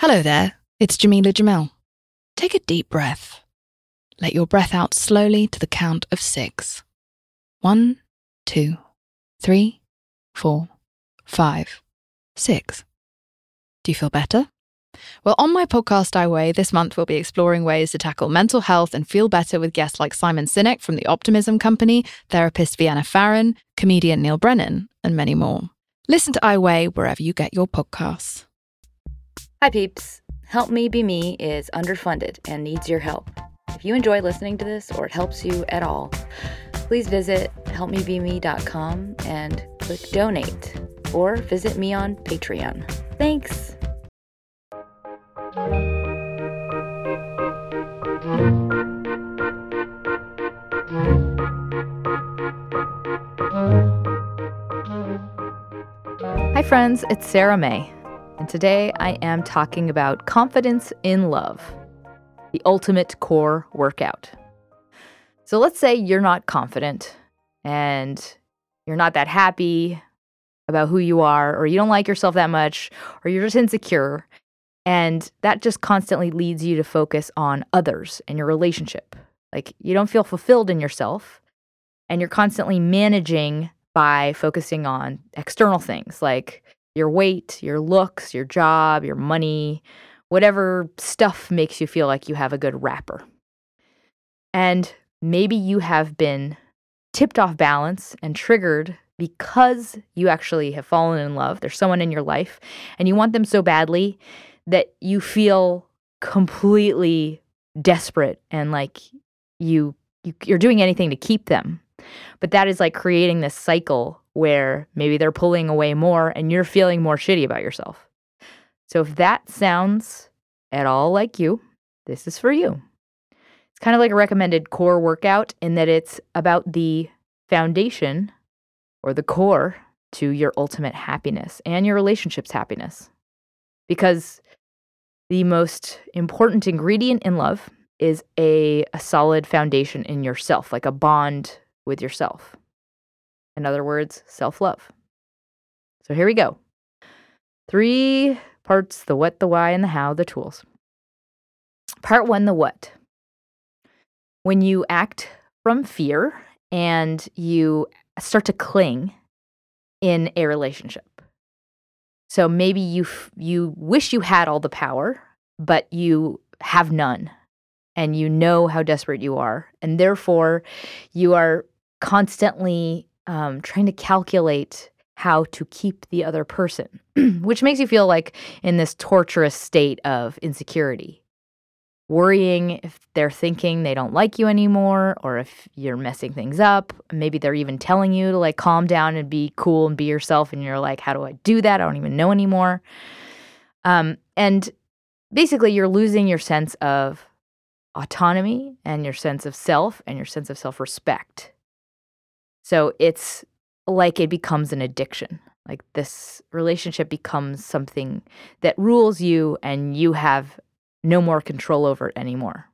Hello there, it's Jamila Jamel. Take a deep breath. Let your breath out slowly to the count of 6. 1, 2, 3, 4, 5, 6. Do you feel better? Well, on my podcast, I Weigh, this month we'll be exploring ways to tackle mental health and feel better with guests like Simon Sinek from The Optimism Company, therapist Vienna Farron, comedian Neil Brennan, and many more. Listen to I Weigh wherever you get your podcasts. Hi peeps, Help Me Be Me is underfunded and needs your help. If you enjoy listening to this or it helps you at all, please visit helpmebeme.com and click donate or visit me on Patreon. Thanks! Hi friends, it's Sarah May. And today I am talking about confidence in love, the ultimate core workout. So let's say you're not confident and you're not that happy about who you are, or you don't like yourself that much, or you're just insecure. And that just constantly leads you to focus on others and your relationship. Like you don't feel fulfilled in yourself, and you're constantly managing by focusing on external things like your weight, your looks, your job, your money, whatever stuff makes you feel like you have a good rapper. And maybe you have been tipped off balance and triggered because you actually have fallen in love. There's someone in your life and you want them so badly that you feel completely desperate and like you're doing anything to keep them. But that is like creating this cycle where maybe they're pulling away more and you're feeling more shitty about yourself. So if that sounds at all like you, this is for you. It's kind of like a recommended core workout in that it's about the foundation or the core to your ultimate happiness and your relationship's happiness. Because the most important ingredient in love is a solid foundation in yourself, like a bond with yourself. In other words, self-love. So here we go. 3 parts: the what, the why, and the how, the tools. Part 1, the what. When you act from fear and you start to cling in a relationship. So maybe you wish you had all the power, but you have none. And you know how desperate you are. And therefore, you are constantly trying to calculate how to keep the other person, which makes you feel like in this torturous state of insecurity, worrying if they're thinking they don't like you anymore, or if you're messing things up. Maybe they're even telling you to like calm down and be cool and be yourself. And you're like, how do I do that? I don't even know anymore. And basically, you're losing your sense of autonomy and your sense of self and your sense of self-respect. So it's like it becomes an addiction. Like this relationship becomes something that rules you and you have no more control over it anymore.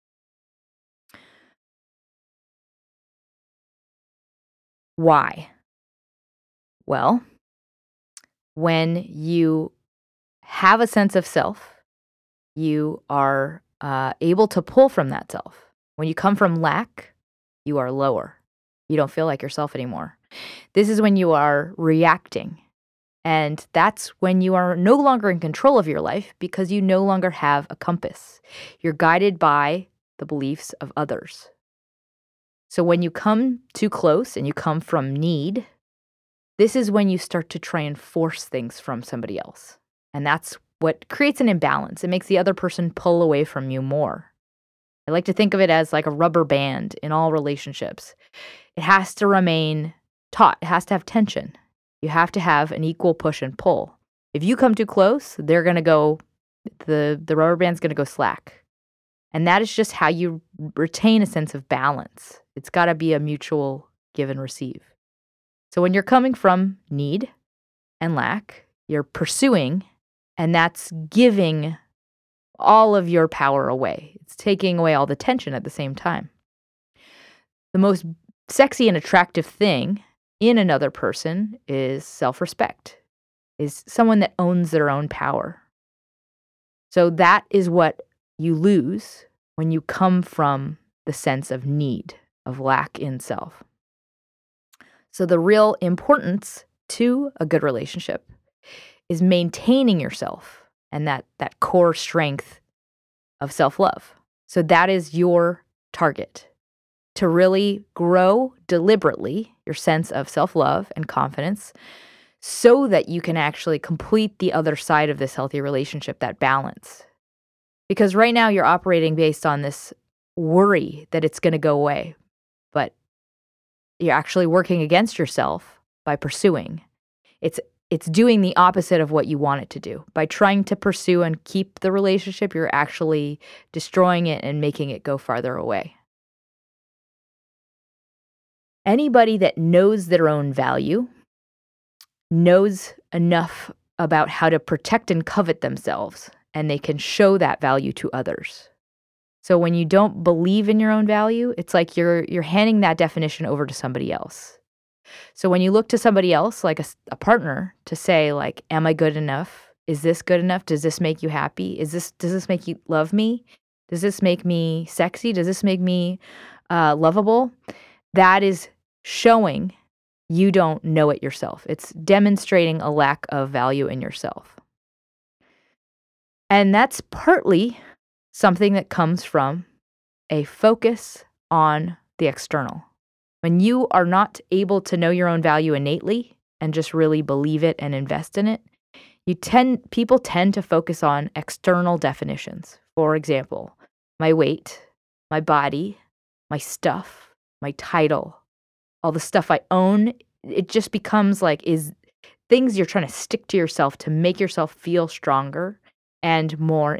Why? Well, when you have a sense of self, you are able to pull from that self. When you come from lack, you are lower. You don't feel like yourself anymore. This is when you are reacting. And that's when you are no longer in control of your life because you no longer have a compass. You're guided by the beliefs of others. So when you come too close and you come from need, this is when you start to try and force things from somebody else. And that's what creates an imbalance. It makes the other person pull away from you more. I like to think of it as like a rubber band in all relationships. It has to remain taut. It has to have tension. You have to have an equal push and pull. If you come too close, they're going to go, the rubber band's going to go slack. And that is just how you retain a sense of balance. It's got to be a mutual give and receive. So when you're coming from need and lack, you're pursuing, and that's giving all of your power away. It's taking away all the tension at the same time. The most sexy and attractive thing in another person is self-respect, is someone that owns their own power. So that is what you lose when you come from the sense of need, of lack in self. So the real importance to a good relationship is maintaining yourself and that core strength of self-love. So that is your target, to really grow deliberately your sense of self-love and confidence so that you can actually complete the other side of this healthy relationship, that balance. Because right now you're operating based on this worry that it's going to go away, but you're actually working against yourself by pursuing. It's doing the opposite of what you want it to do. By trying to pursue and keep the relationship, you're actually destroying it and making it go farther away. Anybody that knows their own value knows enough about how to protect and covet themselves, and they can show that value to others. So when you don't believe in your own value, it's like you're handing that definition over to somebody else. So when you look to somebody else, like a partner, to say, like, am I good enough? Is this good enough? Does this make you happy? Does this make you love me? Does this make me sexy? Does this make me lovable? That is showing you don't know it yourself. It's demonstrating a lack of value in yourself. And that's partly something that comes from a focus on the external. When you are not able to know your own value innately and just really believe it and invest in it, people tend to focus on external definitions. For example, my weight, my body, my stuff, my title, all the stuff I own. It just becomes like is things you're trying to stick to yourself to make yourself feel stronger and more,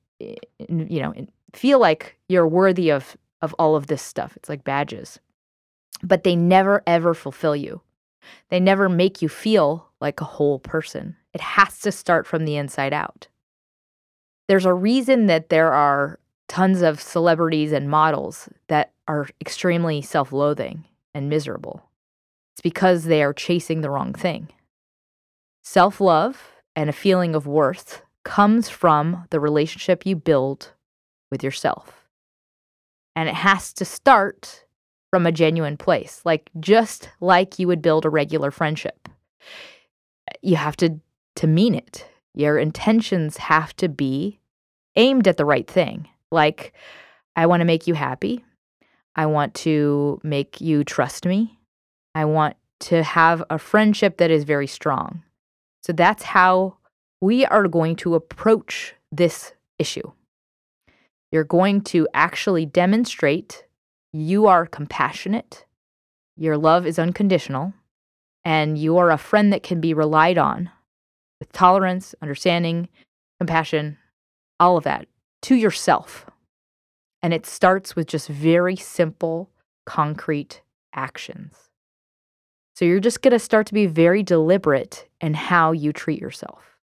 feel like you're worthy of all of this stuff. It's like badges. But they never, ever fulfill you. They never make you feel like a whole person. It has to start from the inside out. There's a reason that there are tons of celebrities and models that are extremely self-loathing and miserable. It's because they are chasing the wrong thing. Self-love and a feeling of worth comes from the relationship you build with yourself. And it has to start from a genuine place, just like you would build a regular friendship. You have to mean it. Your intentions have to be aimed at the right thing. Like, I want to make you happy. I want to make you trust me. I want to have a friendship that is very strong. So that's how we are going to approach this issue. You're going to actually demonstrate you are compassionate, your love is unconditional, and you are a friend that can be relied on with tolerance, understanding, compassion, all of that, to yourself. And it starts with just very simple, concrete actions. So you're just going to start to be very deliberate in how you treat yourself.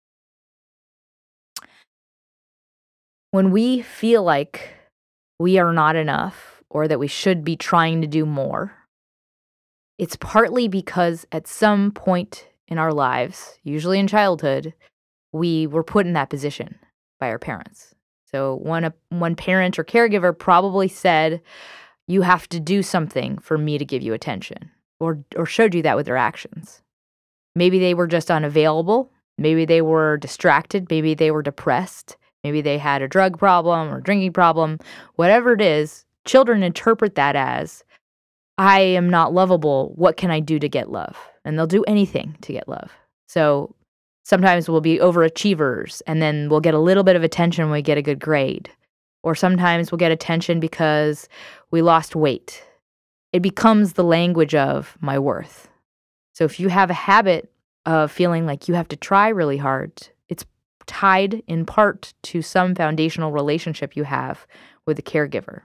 When we feel like we are not enough or that we should be trying to do more, it's partly because at some point in our lives, usually in childhood, we were put in that position by our parents. So one parent or caregiver probably said, you have to do something for me to give you attention, or showed you that with their actions. Maybe they were just unavailable. Maybe they were distracted. Maybe they were depressed. Maybe they had a drug problem or drinking problem. Whatever it is, children interpret that as, I am not lovable. What can I do to get love? And they'll do anything to get love. So sometimes we'll be overachievers, and then we'll get a little bit of attention when we get a good grade. Or sometimes we'll get attention because we lost weight. It becomes the language of my worth. So if you have a habit of feeling like you have to try really hard, it's tied in part to some foundational relationship you have with a caregiver.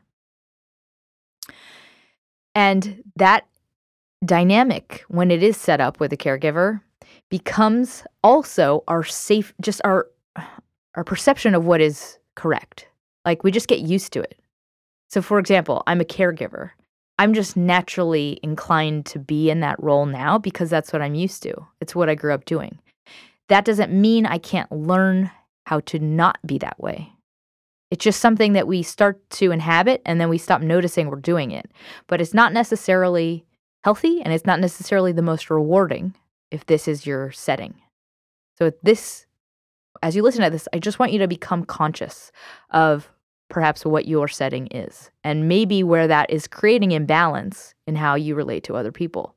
And that dynamic, when it is set up with a caregiver, becomes also our perception of what is correct. Like, we just get used to it. So for example, I'm a caregiver. I'm just naturally inclined to be in that role now because that's what I'm used to. It's what I grew up doing. That doesn't mean I can't learn how to not be that way. It's just something that we start to inhabit and then we stop noticing we're doing it. But it's not necessarily healthy and it's not necessarily the most rewarding if this is your setting. So as you listen to this, I just want you to become conscious of perhaps what your setting is and maybe where that is creating imbalance in how you relate to other people.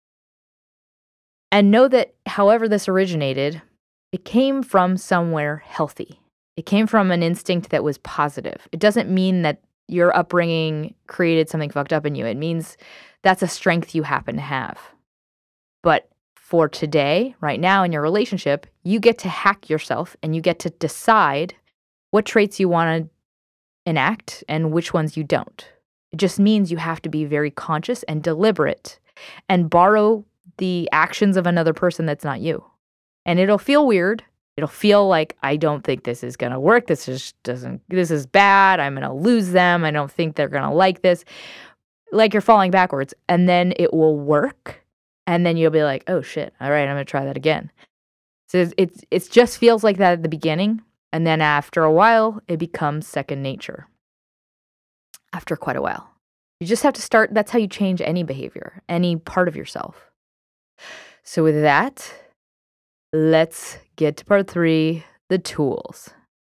And know that however this originated, it came from somewhere healthy. It came from an instinct that was positive. It doesn't mean that your upbringing created something fucked up in you. It means that's a strength you happen to have. But for today, right now in your relationship, you get to hack yourself and you get to decide what traits you want to enact and which ones you don't. It just means you have to be very conscious and deliberate and borrow the actions of another person that's not you. And it'll feel weird. It'll feel like, I don't think this is going to work. This is bad. I'm going to lose them. I don't think they're going to like this. Like you're falling backwards. And then it will work. And then you'll be like, oh shit. All right, I'm going to try that again. So it just feels like that at the beginning. And then after a while, it becomes second nature. After quite a while. You just have to start. That's how you change any behavior, any part of yourself. So with that, let's get to part 3, the tools.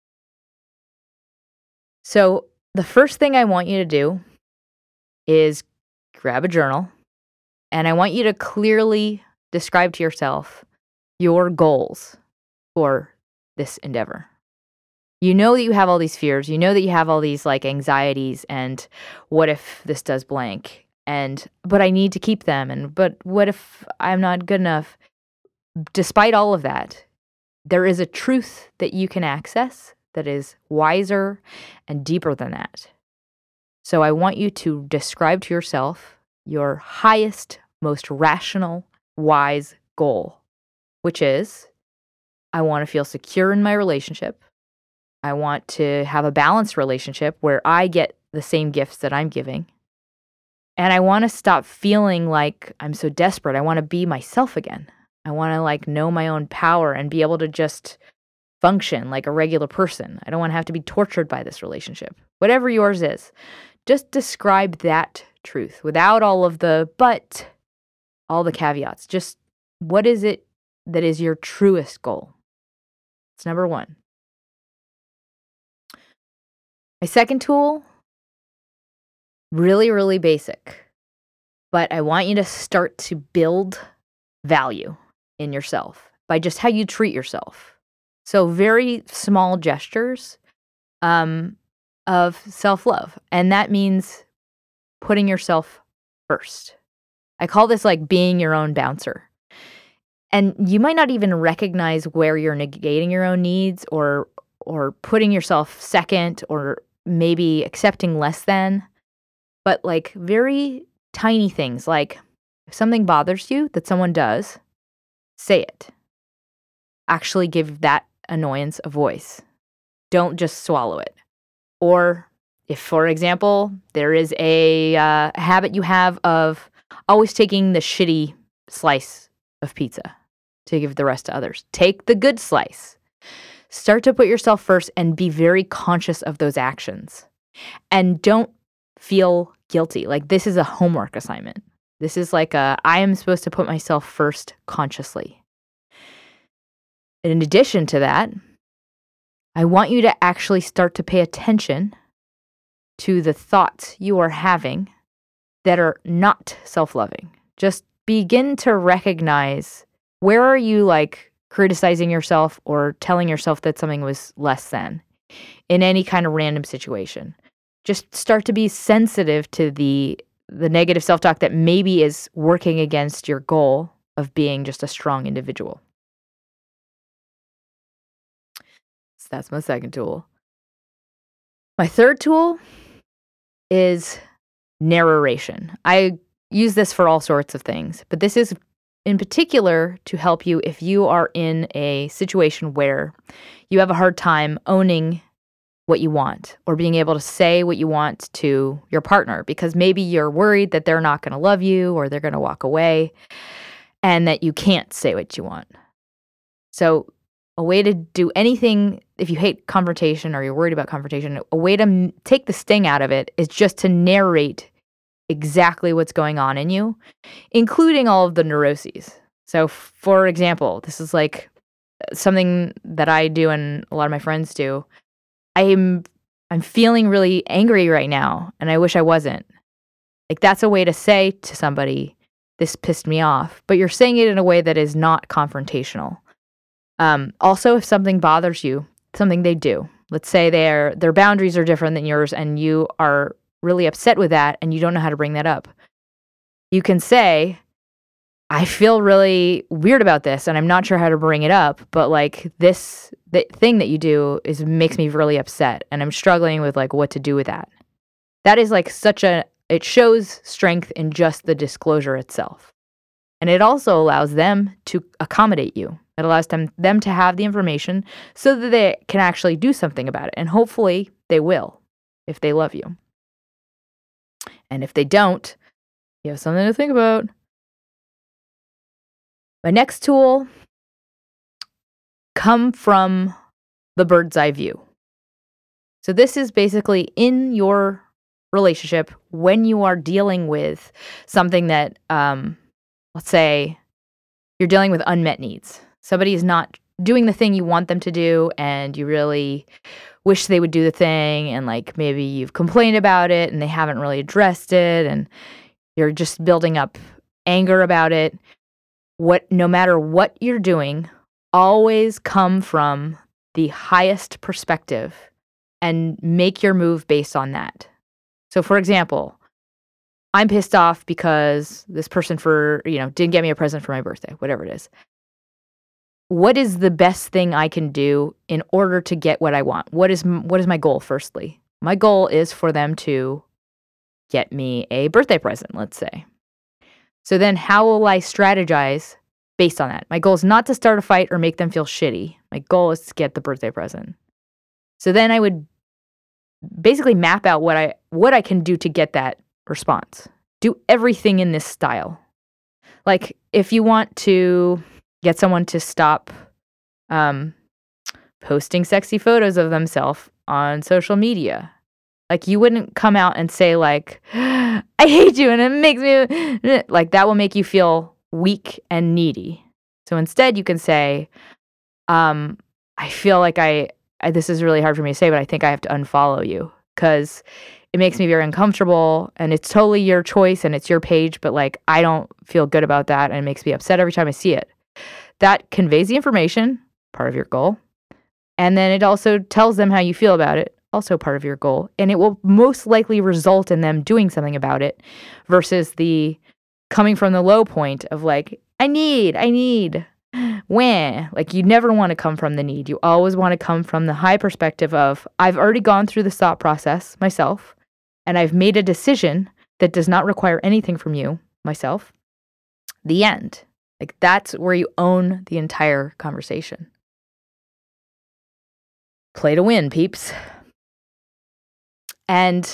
So the first thing I want you to do is grab a journal, and I want you to clearly describe to yourself your goals for this endeavor. You know that you have all these fears. You know that you have all these like anxieties and what if this does blank? But I need to keep them. But what if I'm not good enough? Despite all of that, there is a truth that you can access that is wiser and deeper than that. So I want you to describe to yourself your highest, most rational, wise goal, which is, I want to feel secure in my relationship. I want to have a balanced relationship where I get the same gifts that I'm giving. And I want to stop feeling like I'm so desperate. I want to be myself again. I want to like know my own power and be able to just function like a regular person. I don't want to have to be tortured by this relationship. Whatever yours is, just describe that truth without all of the but, all the caveats. Just what is it that is your truest goal? It's number 1. My second tool, really, really basic, but I want you to start to build value in yourself by just how you treat yourself. So very small gestures of self-love. And that means putting yourself first. I call this like being your own bouncer. And you might not even recognize where you're negating your own needs or putting yourself second or maybe accepting less than. But like very tiny things, like if something bothers you that someone does, say it. Actually give that annoyance a voice. Don't just swallow it. Or if, for example, there is a habit you have of always taking the shitty slice of pizza to give the rest to others, take the good slice. Start to put yourself first and be very conscious of those actions. And don't feel guilty. Like this is a homework assignment. This is like I am supposed to put myself first consciously. And in addition to that, I want you to actually start to pay attention to the thoughts you are having that are not self-loving. Just begin to recognize, where are you like criticizing yourself or telling yourself that something was less than in any kind of random situation. Just start to be sensitive to the negative self-talk that maybe is working against your goal of being just a strong individual. So that's my second tool. My third tool is narration. I use this for all sorts of things, but this is in particular to help you if you are in a situation where you have a hard time owning what you want or being able to say what you want to your partner because maybe you're worried that they're not going to love you or they're going to walk away and that you can't say what you want. So a way to do anything, if you hate confrontation or you're worried about confrontation, a way to take the sting out of it is just to narrate exactly what's going on in you, including all of the neuroses. So, for example, this is like something that I do and a lot of my friends do. I'm feeling really angry right now, and I wish I wasn't. Like, that's a way to say to somebody, this pissed me off, but you're saying it in a way that is not confrontational. Also, if something bothers you, something they do, let's say their boundaries are different than yours and you are really upset with that and you don't know how to bring that up. You can say, I feel really weird about this and I'm not sure how to bring it up, but like the thing that you do makes me really upset and I'm struggling with like what to do with that. That is like it shows strength in just the disclosure itself. And it also allows them to accommodate you. It allows them to have the information so that they can actually do something about it. And hopefully they will if they love you. And if they don't, you have something to think about. My next tool, come from the bird's eye view. So this is basically in your relationship when you are dealing with something that, let's say you're dealing with unmet needs. Somebody is not doing the thing you want them to do and you really wish they would do the thing and like maybe you've complained about it and they haven't really addressed it and you're just building up anger about it. No matter what you're doing, always come from the highest perspective and make your move based on that. So for example, I'm pissed off because this person didn't get me a present for my birthday, whatever it is. What is the best thing I can do in order to get what I want? What is my goal, firstly? My goal is for them to get me a birthday present, let's say. So then how will I strategize based on that? My goal is not to start a fight or make them feel shitty. My goal is to get the birthday present. So then I would basically map out what I can do to get that response. Do everything in this style. Like if you want to get someone to stop posting sexy photos of themselves on social media. Like you wouldn't come out and say like, I hate you and it makes me like that will make you feel weak and needy. So instead you can say, I feel like this is really hard for me to say, but I think I have to unfollow you because it makes me very uncomfortable and it's totally your choice and it's your page, but like I don't feel good about that and it makes me upset every time I see it. That conveys the information, part of your goal. And then it also tells them how you feel about it, also part of your goal. And it will most likely result in them doing something about it versus the coming from the low point of like, I need, when. Like you never want to come from the need. You always want to come from the high perspective of, I've already gone through the thought process myself, and I've made a decision that does not require anything from you, myself. The end. Like that's where you own the entire conversation. Play to win, peeps. And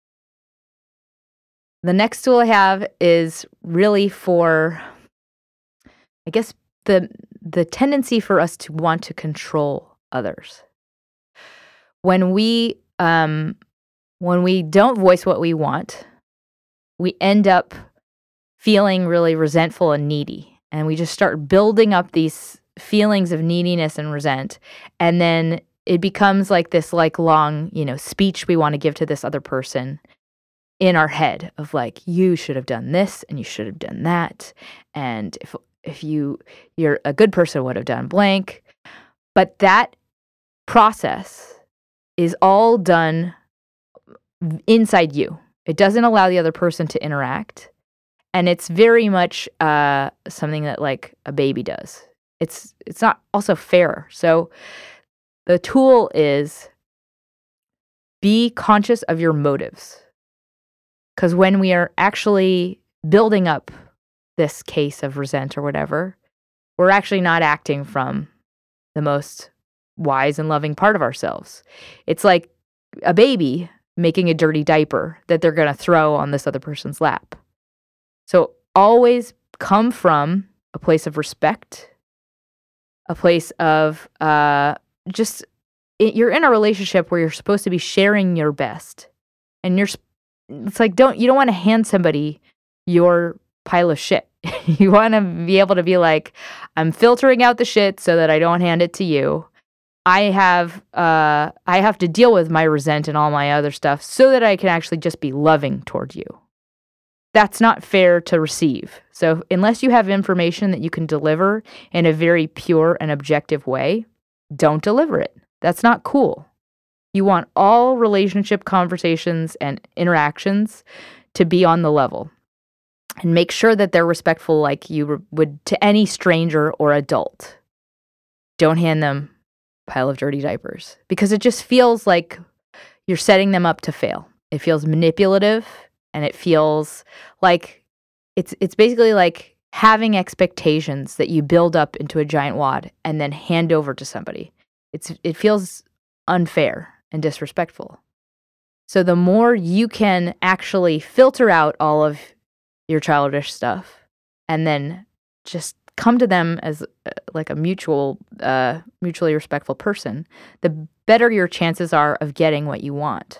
the next tool I have is really for, I guess, the tendency for us to want to control others. When we don't voice what we want, we end up feeling really resentful and needy. And we just start building up these feelings of neediness and resent. And then it becomes like this like long, speech we want to give to this other person in our head of like, you should have done this and you should have done that. And if you're a good person would have done blank. But that process is all done inside you. It doesn't allow the other person to interact. And it's very much something that like a baby does. It's not also fair. So the tool is be conscious of your motives. Because when we are actually building up this case of resent or whatever, we're actually not acting from the most wise and loving part of ourselves. It's like a baby making a dirty diaper that they're going to throw on this other person's lap. So always come from a place of respect, a place of you're in a relationship where you're supposed to be sharing your best. And it's like, you don't want to hand somebody your pile of shit. You want to be able to be like, I'm filtering out the shit so that I don't hand it to you. I have to deal with my resent and all my other stuff so that I can actually just be loving toward you. That's not fair to receive. So unless you have information that you can deliver in a very pure and objective way, don't deliver it. That's not cool. You want all relationship conversations and interactions to be on the level. And make sure that they're respectful like you would to any stranger or adult. Don't hand them a pile of dirty diapers because it just feels like you're setting them up to fail. It feels manipulative, and it feels like it's basically like having expectations that you build up into a giant wad and then hand over to somebody. It feels unfair and disrespectful. So the more you can actually filter out all of your childish stuff and then just come to them as like a mutually respectful person, the better your chances are of getting what you want.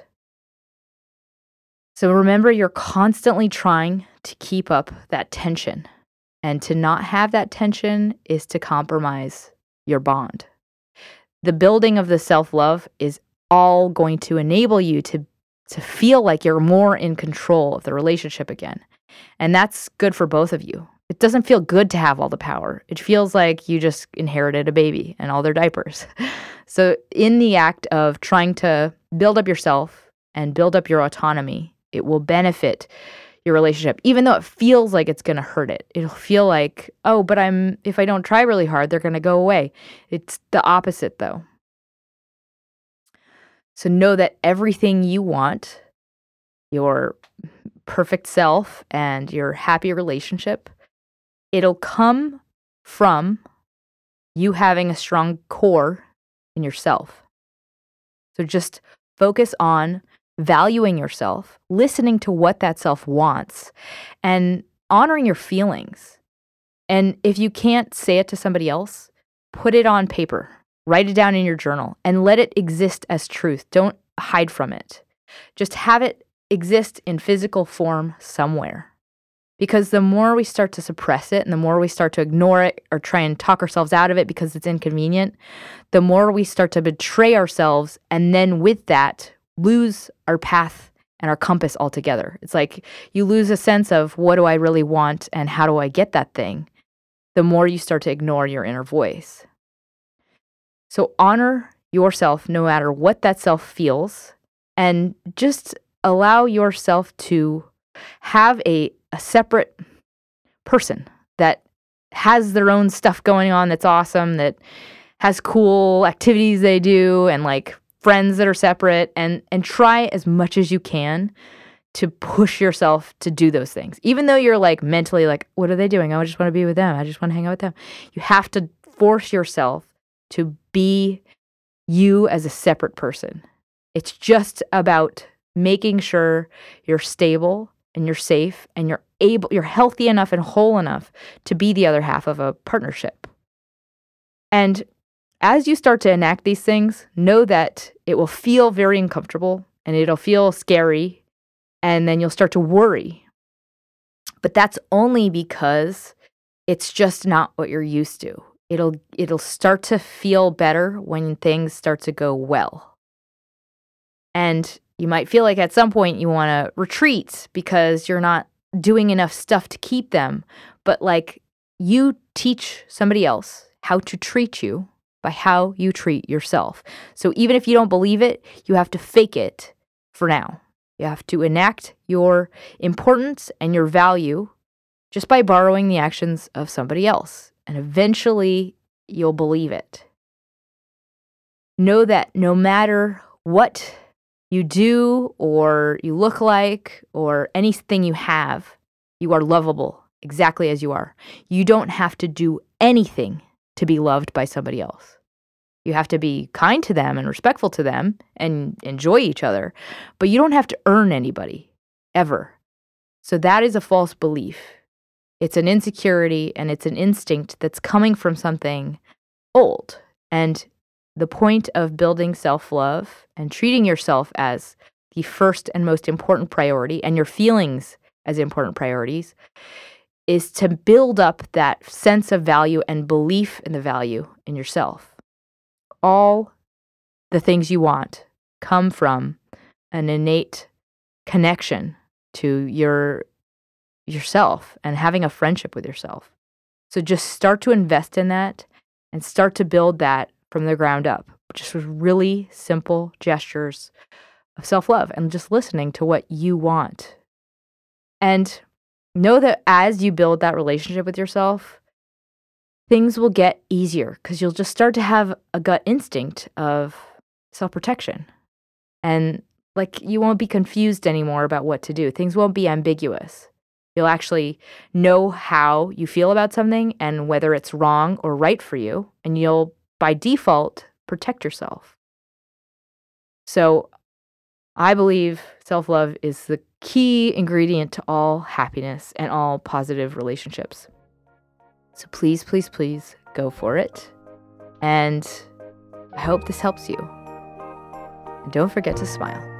So remember, you're constantly trying to keep up that tension, and to not have that tension is to compromise your bond. The building of the self-love is all going to enable you to feel like you're more in control of the relationship again. And that's good for both of you. It doesn't feel good to have all the power. It feels like you just inherited a baby and all their diapers. So in the act of trying to build up yourself and build up your autonomy, it will benefit your relationship, even though it feels like it's going to hurt it. It'll feel like, oh, but if I don't try really hard, they're going to go away. It's the opposite, though. So know that everything you want, your perfect self and your happy relationship, it'll come from you having a strong core in yourself. So just focus on valuing yourself, listening to what that self wants, and honoring your feelings. And if you can't say it to somebody else, put it on paper, write it down in your journal, and let it exist as truth. Don't hide from it. Just have it exist in physical form somewhere. Because the more we start to suppress it and the more we start to ignore it or try and talk ourselves out of it because it's inconvenient, the more we start to betray ourselves, and then with that, lose our path and our compass altogether. It's like you lose a sense of, what do I really want and how do I get that thing? The more you start to ignore your inner voice. So honor yourself no matter what that self feels, and just allow yourself to have a separate person that has their own stuff going on that's awesome, that has cool activities they do, and like friends that are separate, and try as much as you can to push yourself to do those things. Even though you're like mentally like, what are they doing? I just want to be with them. I just want to hang out with them. You have to force yourself to be you as a separate person. It's just about making sure you're stable and you're safe and you're healthy enough and whole enough to be the other half of a partnership. And as you start to enact these things, know that it will feel very uncomfortable and it'll feel scary, and then you'll start to worry. But that's only because it's just not what you're used to. It'll start to feel better when things start to go well. And you might feel like at some point you want to retreat because you're not doing enough stuff to keep them. But like, you teach somebody else how to treat you by how you treat yourself. So even if you don't believe it, you have to fake it for now. You have to enact your importance and your value just by borrowing the actions of somebody else. And eventually you'll believe it. Know that no matter what you do or you look like or anything you have, you are lovable exactly as you are. You don't have to do anything to be loved by somebody else. You have to be kind to them and respectful to them and enjoy each other, but you don't have to earn anybody, ever. So that is a false belief. It's an insecurity and it's an instinct that's coming from something old. And the point of building self-love and treating yourself as the first and most important priority, and your feelings as important priorities, is to build up that sense of value and belief in the value in yourself. All the things you want come from an innate connection to yourself and having a friendship with yourself. So just start to invest in that and start to build that from the ground up, just with really simple gestures of self-love and just listening to what you want. And know that as you build that relationship with yourself, things will get easier because you'll just start to have a gut instinct of self-protection. And you won't be confused anymore about what to do. Things won't be ambiguous. You'll actually know how you feel about something and whether it's wrong or right for you. And you'll, by default, protect yourself. So I believe self-love is the key ingredient to all happiness and all positive relationships. So please, please, please go for it. And I hope this helps you. And don't forget to smile.